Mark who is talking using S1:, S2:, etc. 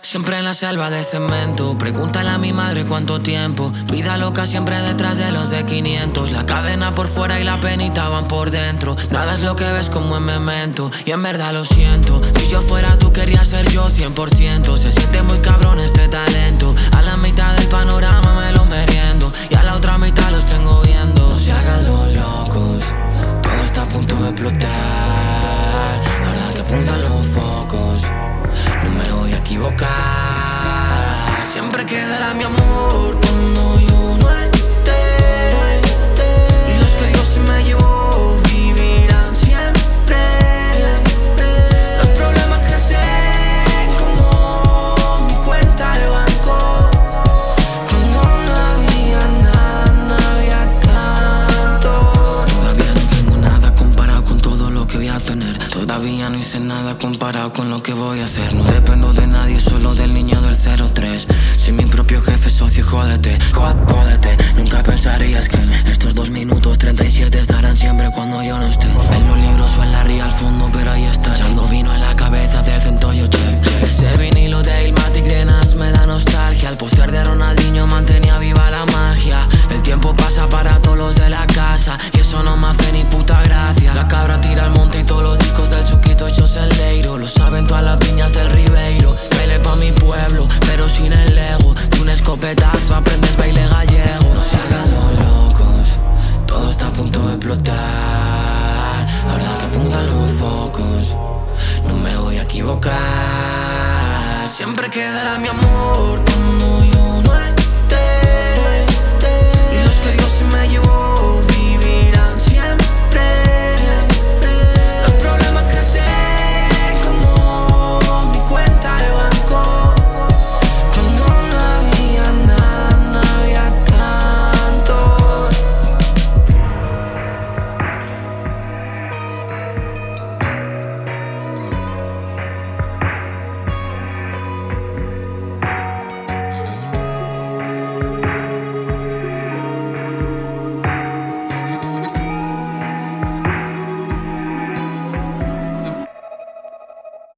S1: Siempre en la selva de cemento. Pregúntale a mi madre cuánto tiempo. Vida loca siempre detrás de los de 500. La cadena por fuera y la penita van por dentro. Nada es lo que ves como en Memento. Y en verdad lo siento. Si yo fuera tú querría ser yo 100%. Se siente muy cabrón este talento. A la mitad del panorama me lo meriendo. Y a la otra mitad los tengo viendo. No se hagan los locos. Todo está a punto de explotar. Verdad que apuntan los focos. No me voy a equivocar. Siempre quedará mi amor cuando yo no esté. Y los que Dios se me llevó vivirán siempre. Los problemas crecen como mi cuenta de banco. Cuando no había nada, no había tanto. Todavía no tengo nada comparado con todo lo que voy a tener. Todavía no hice nada comparado con lo que voy a hacer. No dependo de nadie, solo del niño del 03. Soy mi propio jefe, socio, jódete, jódete. Nunca pensarías que estos 2 minutos 37 estarán siempre cuando yo no esté. En los libros o en la ría al fondo, pero ahí está. Echando vino en la cabeza del centollo, check. Ese vinilo de Illmatic de Nas me da nostalgia. El póster de Ronaldinho mantenía viva la magia. El tiempo pasa para todos los de la casa y eso no me hace ni puta gracia. La cabra tira al monte y todos los discos del Chuquito hechos en Leiro. Lo saben todas las piñas del Ribeiro. Baile pa' mi pueblo, pero sin el ego. De un escopetazo aprendes baile gallego. No se hagan los locos, todo está a punto de explotar. Ahora que apuntan los focos, no me voy a equivocar. Siempre quedará mi amor